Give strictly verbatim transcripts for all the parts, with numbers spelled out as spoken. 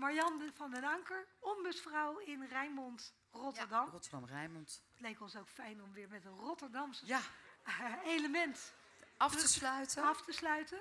Marjan van den Anker, ombudsvrouw in Rijnmond, Rotterdam. Ja, Rotterdam-Rijnmond. Het leek ons ook fijn om weer met een Rotterdamse ja. uh, element af te sluiten. af te sluiten.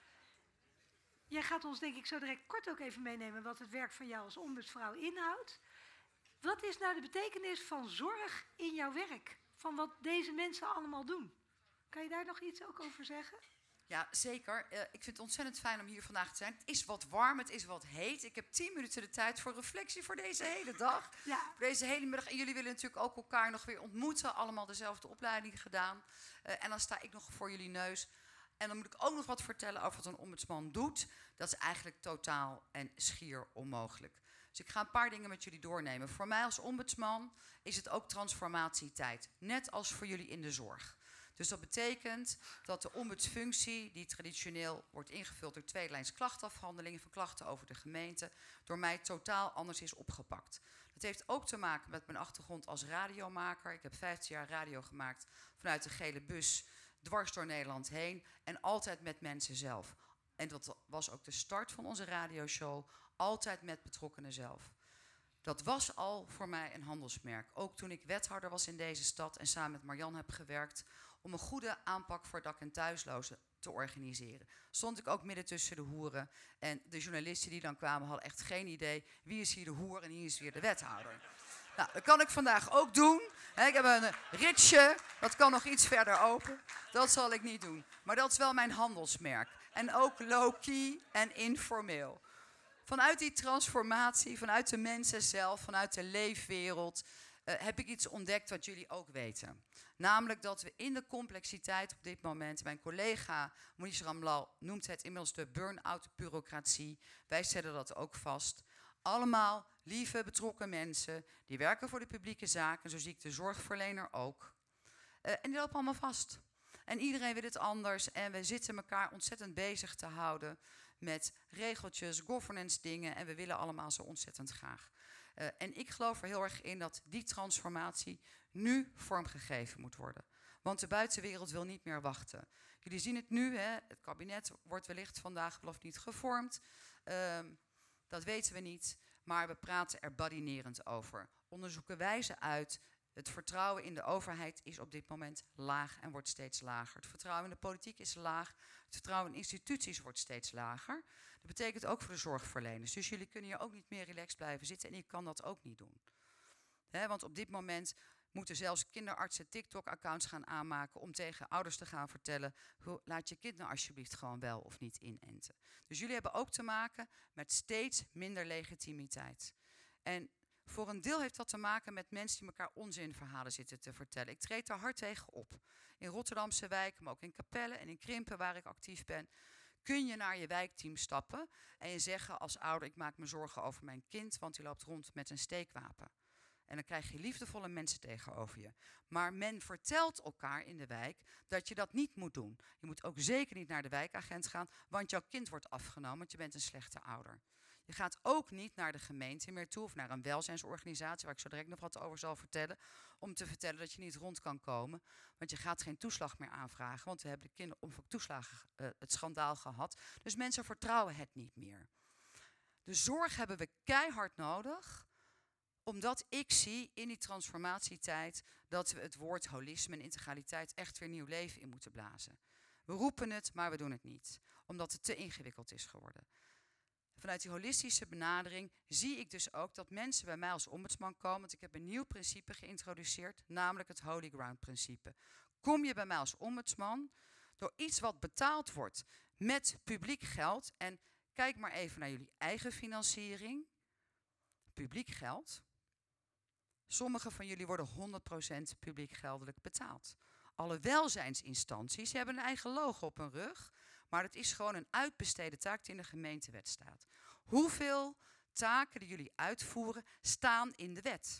Jij gaat ons denk ik zo direct kort ook even meenemen wat het werk van jou als ombudsvrouw inhoudt. Wat is nou de betekenis van zorg in jouw werk? Van wat deze mensen allemaal doen? Kan je daar nog iets ook over zeggen? Ja, zeker. Uh, ik vind het ontzettend fijn om hier vandaag te zijn. Het is wat warm, het is wat heet. Ik heb tien minuten de tijd voor reflectie voor deze hele dag. Ja. Voor deze hele middag. En jullie willen natuurlijk ook elkaar nog weer ontmoeten. Allemaal dezelfde opleiding gedaan. Uh, en dan sta ik nog voor jullie neus. En dan moet ik ook nog wat vertellen over wat een ombudsman doet. Dat is eigenlijk totaal en schier onmogelijk. Dus ik ga een paar dingen met jullie doornemen. Voor mij als ombudsman is het ook transformatietijd. Net als voor jullie in de zorg. Dus dat betekent dat de ombudsfunctie, die traditioneel wordt ingevuld door tweelijns klachtafhandelingen van klachten over de gemeente, door mij totaal anders is opgepakt. Dat heeft ook te maken met mijn achtergrond als radiomaker. Ik heb vijftien jaar radio gemaakt vanuit de gele bus, dwars door Nederland heen en altijd met mensen zelf. En dat was ook de start van onze radioshow, altijd met betrokkenen zelf. Dat was al voor mij een handelsmerk. Ook toen ik wethouder was in deze stad en samen met Marjan heb gewerkt om een goede aanpak voor dak- en thuislozen te organiseren. Stond ik ook midden tussen de hoeren. En de journalisten die dan kwamen hadden echt geen idee wie is hier de hoer en wie is hier de wethouder. Nou, dat kan ik vandaag ook doen. Ik heb een ritsje, dat kan nog iets verder open. Dat zal ik niet doen. Maar dat is wel mijn handelsmerk. En ook low-key en informeel. Vanuit die transformatie, vanuit de mensen zelf, vanuit de leefwereld, uh, heb ik iets ontdekt wat jullie ook weten. Namelijk dat we in de complexiteit op dit moment, mijn collega Monique Ramblal noemt het inmiddels de burn-out bureaucratie. Wij stellen dat ook vast. Allemaal lieve, betrokken mensen, die werken voor de publieke zaken, zo zie ik de zorgverlener ook. Uh, en die lopen allemaal vast. En iedereen wil het anders en we zitten elkaar ontzettend bezig te houden met regeltjes, governance dingen en we willen allemaal zo ontzettend graag. Uh, en ik geloof er heel erg in dat die transformatie nu vormgegeven moet worden. Want de buitenwereld wil niet meer wachten. Jullie zien het nu, hè? Het kabinet wordt wellicht vandaag of niet gevormd. Uh, dat weten we niet, maar we praten er badinerend over. Onderzoeken wijzen uit. Het vertrouwen in de overheid is op dit moment laag en wordt steeds lager. Het vertrouwen in de politiek is laag. Het vertrouwen in instituties wordt steeds lager. Dat betekent ook voor de zorgverleners. Dus jullie kunnen hier ook niet meer relaxed blijven zitten en ik kan dat ook niet doen. He, want op dit moment moeten zelfs kinderartsen TikTok-accounts gaan aanmaken om tegen ouders te gaan vertellen, laat je kind nou alsjeblieft gewoon wel of niet inenten. Dus jullie hebben ook te maken met steeds minder legitimiteit. En voor een deel heeft dat te maken met mensen die elkaar onzinverhalen zitten te vertellen. Ik treed daar hard tegen op. In Rotterdamse wijken, maar ook in Capelle en in Krimpen waar ik actief ben, kun je naar je wijkteam stappen en je zeggen als ouder, ik maak me zorgen over mijn kind, want die loopt rond met een steekwapen. En dan krijg je liefdevolle mensen tegenover je. Maar men vertelt elkaar in de wijk dat je dat niet moet doen. Je moet ook zeker niet naar de wijkagent gaan, want jouw kind wordt afgenomen, want je bent een slechte ouder. Je gaat ook niet naar de gemeente meer toe of naar een welzijnsorganisatie, waar ik zo direct nog wat over zal vertellen, om te vertellen dat je niet rond kan komen. Want je gaat geen toeslag meer aanvragen, want we hebben de kinderopvangtoeslagen uh, het schandaal gehad. Dus mensen vertrouwen het niet meer. De zorg hebben we keihard nodig, omdat ik zie in die transformatietijd dat we het woord holisme en integraliteit echt weer nieuw leven in moeten blazen. We roepen het, maar we doen het niet, omdat het te ingewikkeld is geworden. Vanuit die holistische benadering zie ik dus ook dat mensen bij mij als ombudsman komen, want ik heb een nieuw principe geïntroduceerd, namelijk het Holy Ground principe. Kom je bij mij als ombudsman door iets wat betaald wordt met publiek geld, en kijk maar even naar jullie eigen financiering, publiek geld. Sommigen van jullie worden honderd procent publiek geldelijk betaald. Alle welzijnsinstanties hebben een eigen logo op hun rug, maar het is gewoon een uitbesteden taak die in de gemeentewet staat. Hoeveel taken die jullie uitvoeren staan in de wet?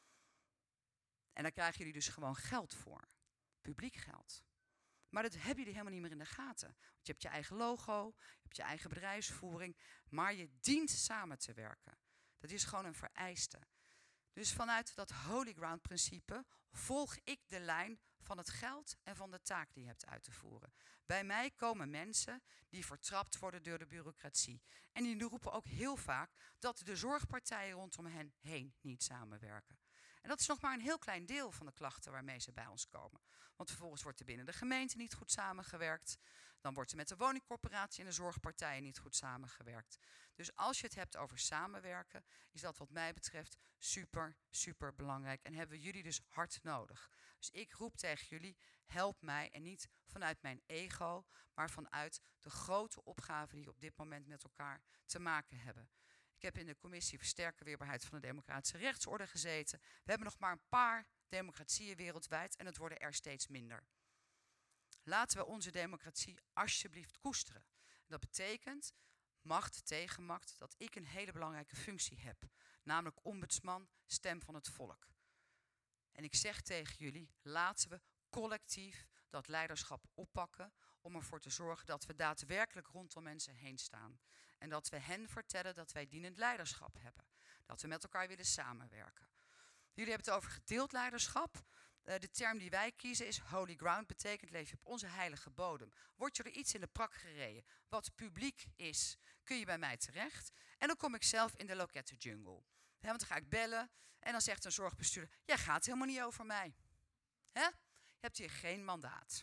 En daar krijgen jullie dus gewoon geld voor. Publiek geld. Maar dat hebben jullie helemaal niet meer in de gaten. Want je hebt je eigen logo, je hebt je eigen bedrijfsvoering, maar je dient samen te werken. Dat is gewoon een vereiste. Dus vanuit dat Holy Ground principe volg ik de lijn van het geld en van de taak die je hebt uit te voeren. Bij mij komen mensen die vertrapt worden door de bureaucratie. En die roepen ook heel vaak dat de zorgpartijen rondom hen heen niet samenwerken. En dat is nog maar een heel klein deel van de klachten waarmee ze bij ons komen. Want vervolgens wordt er binnen de gemeente niet goed samengewerkt. Dan wordt er met de woningcorporatie en de zorgpartijen niet goed samengewerkt. Dus als je het hebt over samenwerken, is dat wat mij betreft super, super belangrijk. En hebben we jullie dus hard nodig. Dus ik roep tegen jullie, help mij. En niet vanuit mijn ego, maar vanuit de grote opgaven die we op dit moment met elkaar te maken hebben. Ik heb in de commissie Versterken Weerbaarheid van de Democratische Rechtsorde gezeten. We hebben nog maar een paar democratieën wereldwijd en het worden er steeds minder. Laten we onze democratie alsjeblieft koesteren. Dat betekent macht tegen macht, dat ik een hele belangrijke functie heb. Namelijk ombudsman, stem van het volk. En ik zeg tegen jullie, laten we collectief dat leiderschap oppakken om ervoor te zorgen dat we daadwerkelijk rondom mensen heen staan. En dat we hen vertellen dat wij dienend leiderschap hebben. Dat we met elkaar willen samenwerken. Jullie hebben het over gedeeld leiderschap. Uh, de term die wij kiezen is holy ground, betekent leef je op onze heilige bodem. Word je er iets in de prak gereden wat publiek is, kun je bij mij terecht. En dan kom ik zelf in de lokettenjungle. He, want dan ga ik bellen en dan zegt een zorgbestuurder, jij gaat helemaal niet over mij. He? Je hebt hier geen mandaat.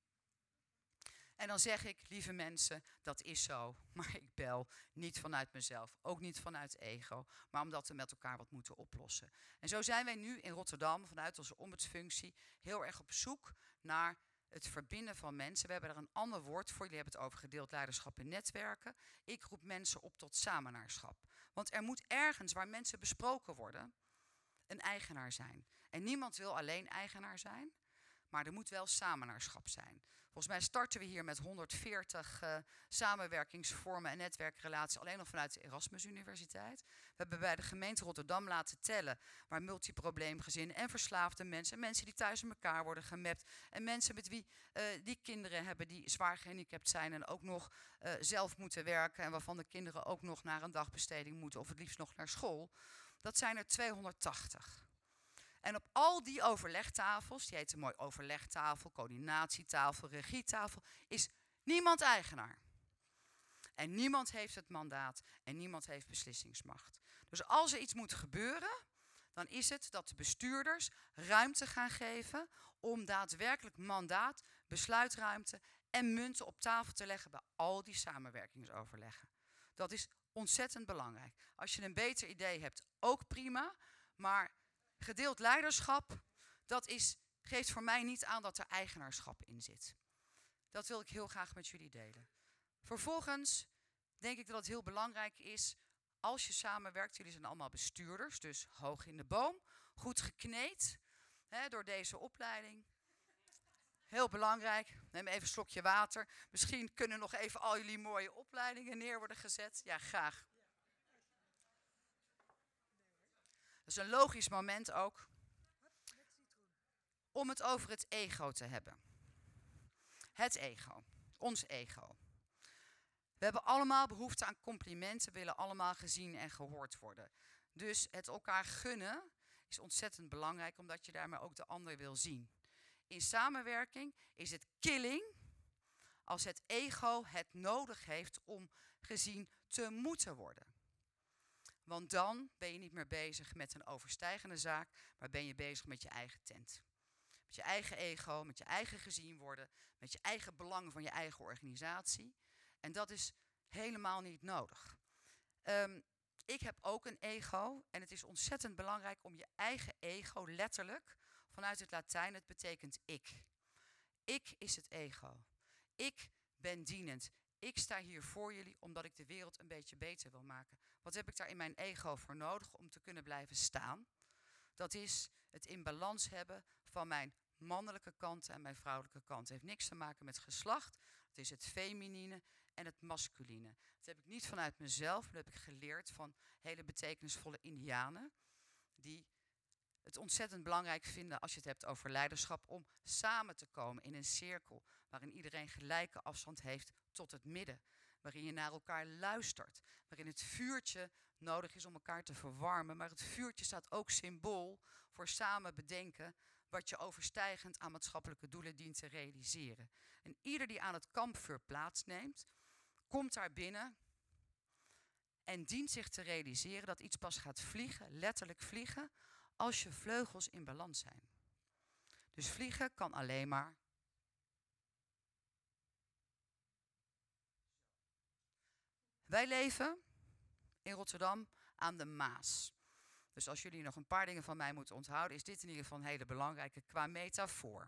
En dan zeg ik, lieve mensen, dat is zo. Maar ik bel niet vanuit mezelf, ook niet vanuit ego. Maar omdat we met elkaar wat moeten oplossen. En zo zijn wij nu in Rotterdam, vanuit onze ombudsfunctie, heel erg op zoek naar het verbinden van mensen. We hebben er een ander woord voor. Jullie hebben het over gedeeld leiderschap in netwerken. Ik roep mensen op tot samenaarschap. Want er moet ergens waar mensen besproken worden, een eigenaar zijn. En niemand wil alleen eigenaar zijn. Maar er moet wel samenaarschap zijn. Volgens mij starten we hier met honderdveertig uh, samenwerkingsvormen en netwerkrelaties alleen nog vanuit de Erasmus Universiteit. We hebben bij de gemeente Rotterdam laten tellen waar multiprobleemgezinnen en verslaafde mensen, en mensen die thuis in elkaar worden gemapt en mensen met wie uh, die kinderen hebben die zwaar gehandicapt zijn en ook nog uh, zelf moeten werken en waarvan de kinderen ook nog naar een dagbesteding moeten of het liefst nog naar school. Dat zijn er tweehonderdtachtig. En op al die overlegtafels, die heet een mooi overlegtafel, coördinatietafel, regietafel, is niemand eigenaar. En niemand heeft het mandaat en niemand heeft beslissingsmacht. Dus als er iets moet gebeuren, dan is het dat de bestuurders ruimte gaan geven om daadwerkelijk mandaat, besluitruimte en munten op tafel te leggen bij al die samenwerkingsoverleggen. Dat is ontzettend belangrijk. Als je een beter idee hebt, ook prima, maar gedeeld leiderschap, dat is, geeft voor mij niet aan dat er eigenaarschap in zit. Dat wil ik heel graag met jullie delen. Vervolgens denk ik dat het heel belangrijk is, als je samenwerkt, jullie zijn allemaal bestuurders, dus hoog in de boom, goed gekneed hè, door deze opleiding. Heel belangrijk, neem even een slokje water. Misschien kunnen nog even al jullie mooie opleidingen neer worden gezet. Ja, graag. Dat is een logisch moment ook om het over het ego te hebben. Het ego, ons ego. We hebben allemaal behoefte aan complimenten, we willen allemaal gezien en gehoord worden. Dus het elkaar gunnen is ontzettend belangrijk, omdat je daarmee ook de ander wil zien. In samenwerking is het killing als het ego het nodig heeft om gezien te moeten worden. Want dan ben je niet meer bezig met een overstijgende zaak, maar ben je bezig met je eigen tent. Met je eigen ego, met je eigen gezien worden, met je eigen belangen van je eigen organisatie. En dat is helemaal niet nodig. Um, ik heb ook een ego en het is ontzettend belangrijk om je eigen ego letterlijk, vanuit het Latijn, het betekent ik. Ik is het ego. Ik ben dienend. Ik sta hier voor jullie omdat ik de wereld een beetje beter wil maken. Wat heb ik daar in mijn ego voor nodig om te kunnen blijven staan? Dat is het in balans hebben van mijn mannelijke kant en mijn vrouwelijke kant. Het heeft niks te maken met geslacht. Het is het feminine en het masculine. Dat heb ik niet vanuit mezelf, dat heb ik geleerd van hele betekenisvolle Indianen. Die het ontzettend belangrijk vinden als je het hebt over leiderschap, om samen te komen in een cirkel waarin iedereen gelijke afstand heeft tot het midden. Waarin je naar elkaar luistert. Waarin het vuurtje nodig is om elkaar te verwarmen. Maar het vuurtje staat ook symbool voor samen bedenken wat je overstijgend aan maatschappelijke doelen dient te realiseren. En ieder die aan het kampvuur plaatsneemt, komt daar binnen en dient zich te realiseren dat iets pas gaat vliegen, letterlijk vliegen, als je vleugels in balans zijn. Dus vliegen kan alleen maar. Wij leven in Rotterdam aan de Maas. Dus als jullie nog een paar dingen van mij moeten onthouden, is dit in ieder geval een hele belangrijke qua metafoor.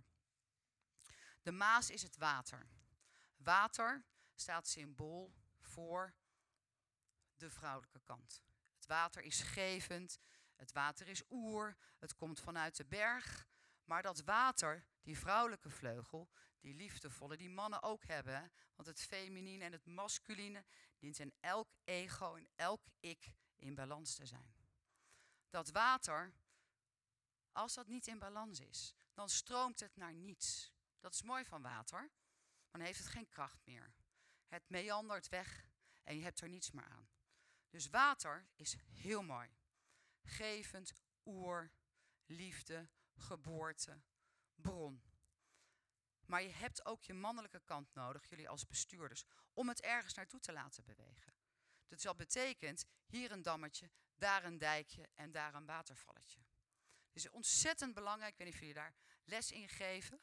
De Maas is het water. Water staat symbool voor de vrouwelijke kant. Het water is gevend, het water is oer, het komt vanuit de berg. Maar dat water, die vrouwelijke vleugel, die liefdevolle, die mannen ook hebben. Hè? Want het feminine en het masculine dient in elk ego, in elk ik in balans te zijn. Dat water, als dat niet in balans is, dan stroomt het naar niets. Dat is mooi van water, maar dan heeft het geen kracht meer. Het meandert weg en je hebt er niets meer aan. Dus water is heel mooi. Gevend, oer, liefde, geboorte, bron. Maar je hebt ook je mannelijke kant nodig, jullie als bestuurders, om het ergens naartoe te laten bewegen. Dus dat betekent hier een dammetje, daar een dijkje en daar een watervalletje. Het is ontzettend belangrijk, ik weet niet of jullie daar les in geven.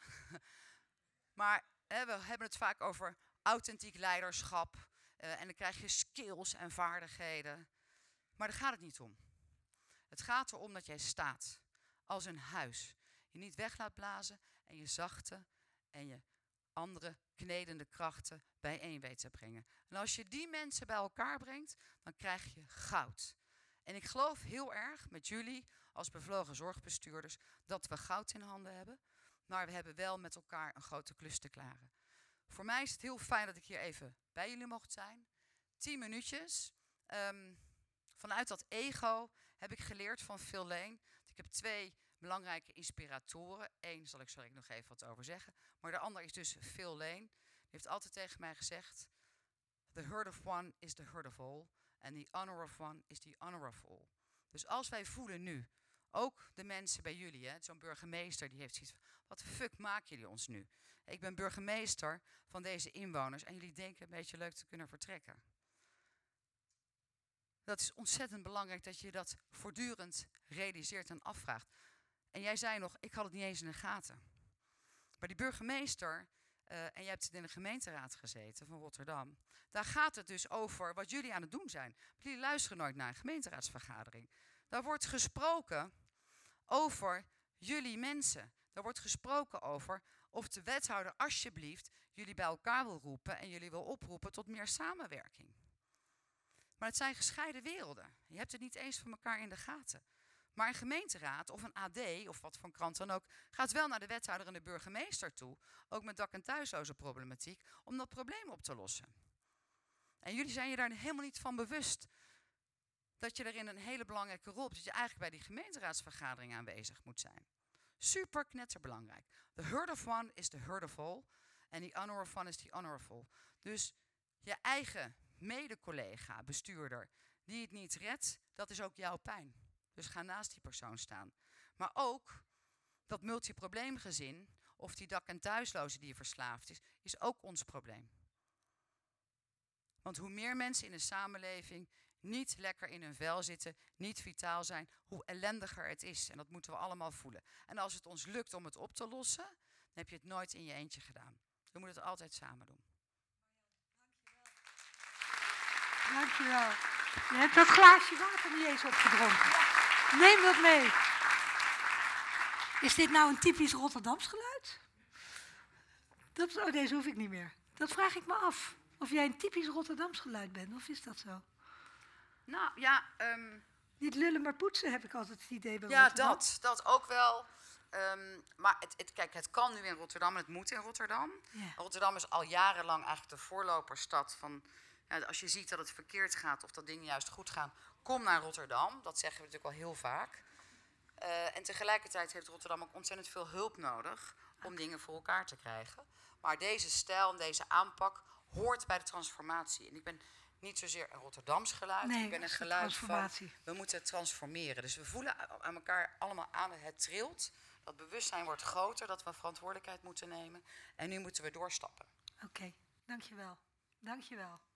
Maar hè, we hebben het vaak over authentiek leiderschap. Uh, en dan krijg je skills en vaardigheden. Maar daar gaat het niet om. Het gaat erom dat jij staat als een huis. Je niet weg laat blazen en je zachte en je andere knedende krachten bijeen weet te brengen. En als je die mensen bij elkaar brengt, dan krijg je goud. En ik geloof heel erg met jullie als bevlogen zorgbestuurders dat we goud in handen hebben. Maar we hebben wel met elkaar een grote klus te klaren. Voor mij is het heel fijn dat ik hier even bij jullie mocht zijn. Tien minuutjes. Um, vanuit dat ego heb ik geleerd van Phil Lane. Ik heb twee belangrijke inspiratoren. Eén zal ik zo nog even wat over zeggen. Maar de ander is dus Phil Lane. Die heeft altijd tegen mij gezegd: the hurt of one is the hurt of all. And the honor of one is the honor of all. Dus als wij voelen nu, ook de mensen bij jullie, hè, zo'n burgemeester die heeft zoiets van: wat de fuck maken jullie ons nu? Ik ben burgemeester van deze inwoners en jullie denken een beetje leuk te kunnen vertrekken. Dat is ontzettend belangrijk dat je dat voortdurend realiseert en afvraagt. En jij zei nog, ik had het niet eens in de gaten. Maar die burgemeester, uh, en jij hebt in de gemeenteraad gezeten van Rotterdam, daar gaat het dus over wat jullie aan het doen zijn. Want jullie luisteren nooit naar een gemeenteraadsvergadering. Daar wordt gesproken over jullie mensen. Daar wordt gesproken over of de wethouder alsjeblieft jullie bij elkaar wil roepen en jullie wil oproepen tot meer samenwerking. Maar het zijn gescheiden werelden. Je hebt het niet eens van elkaar in de gaten. Maar een gemeenteraad of een A D of wat voor krant dan ook gaat wel naar de wethouder en de burgemeester toe, ook met dak- en thuisloze problematiek, om dat probleem op te lossen. En jullie zijn je daar helemaal niet van bewust dat je daarin een hele belangrijke rol hebt, dat je eigenlijk bij die gemeenteraadsvergadering aanwezig moet zijn. Super knetterbelangrijk. The hurt of one is the hurt of all. En the honor of one is the honor of all. Dus je eigen mede-collega, bestuurder, die het niet redt, dat is ook jouw pijn. Dus ga naast die persoon staan. Maar ook dat multiprobleemgezin, of die dak- en thuisloze die verslaafd is, is ook ons probleem. Want hoe meer mensen in een samenleving niet lekker in hun vel zitten, niet vitaal zijn, hoe ellendiger het is. En dat moeten we allemaal voelen. En als het ons lukt om het op te lossen, dan heb je het nooit in je eentje gedaan. We moeten het altijd samen doen. Dankjewel. Je hebt dat glaasje water niet eens opgedronken. Neem dat mee. Is dit nou een typisch Rotterdams geluid? Dat, oh, deze hoef ik niet meer. Dat vraag ik me af. Of jij een typisch Rotterdams geluid bent, of is dat zo? Nou, ja... Um, Niet lullen, maar poetsen heb ik altijd het idee bij ja, Rotterdam. Ja, dat, dat ook wel. Um, maar het, het, kijk, het kan nu in Rotterdam en het moet in Rotterdam. Ja. Rotterdam is al jarenlang eigenlijk de voorloperstad van... Ja, als je ziet dat het verkeerd gaat of dat dingen juist goed gaan, kom naar Rotterdam. Dat zeggen we natuurlijk al heel vaak. Uh, en tegelijkertijd heeft Rotterdam ook ontzettend veel hulp nodig om dingen voor elkaar te krijgen. Maar deze stijl en deze aanpak hoort bij de transformatie. En ik ben niet zozeer een Rotterdams geluid, nee, ik ben een geluid van, transformatie. We moeten transformeren. Dus we voelen aan elkaar allemaal aan, het trilt. Dat bewustzijn wordt groter, dat we verantwoordelijkheid moeten nemen. En nu moeten we doorstappen. Oké, okay, dankjewel. Dankjewel.